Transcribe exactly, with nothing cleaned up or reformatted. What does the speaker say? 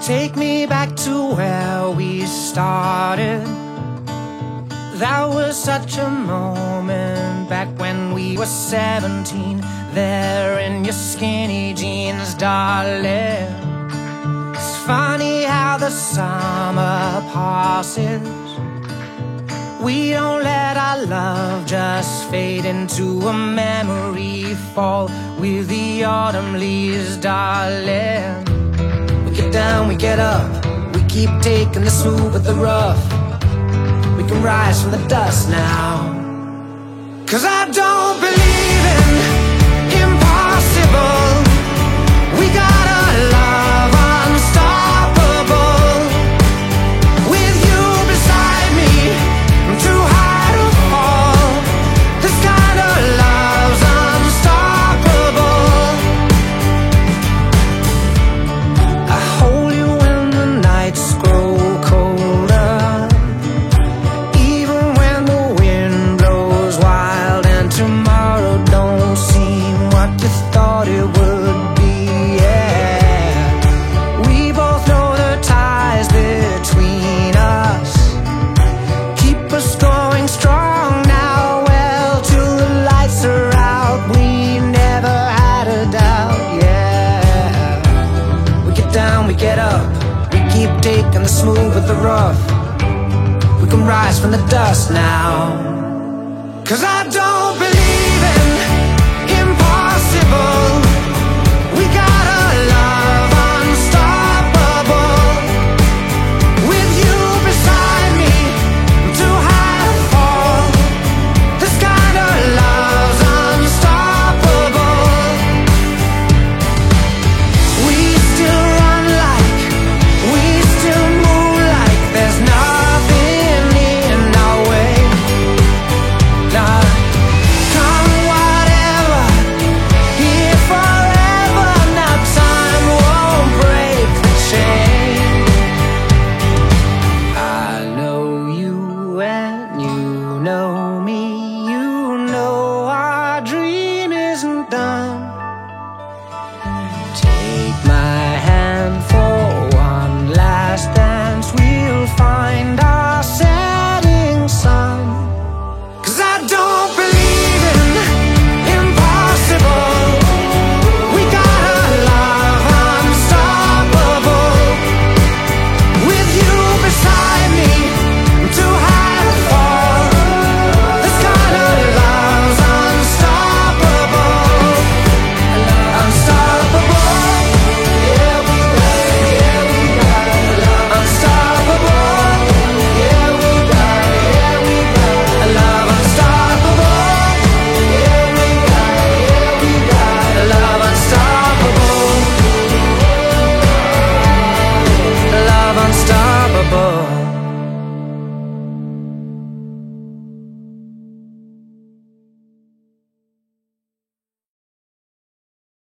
Take me back to where we started. That was such a moment back when we were seventeen. There in your skinny jeans, darling. It's funny how the summer passes. We don't let our love just fade into a memory. Fall with the autumn leaves, darling. We get down, we get up. We keep taking the smooth with the rough. We can rise from the dust now. 'Cause I don't believe in impossible. We got a love unstoppable. With you beside me, I'm too high to fall. This kind of love's unstoppable. I hold you when the nights grow colder, even when the wind blows wild and tomorrow don't seem what you thought it would be. Yeah, we both know the ties between us keep us going strong now. Well, till the lights are out, we never had a doubt. Yeah, we get down, we get up. We keep taking the smooth with the rough. We can rise from the dust now. 'Cause I don't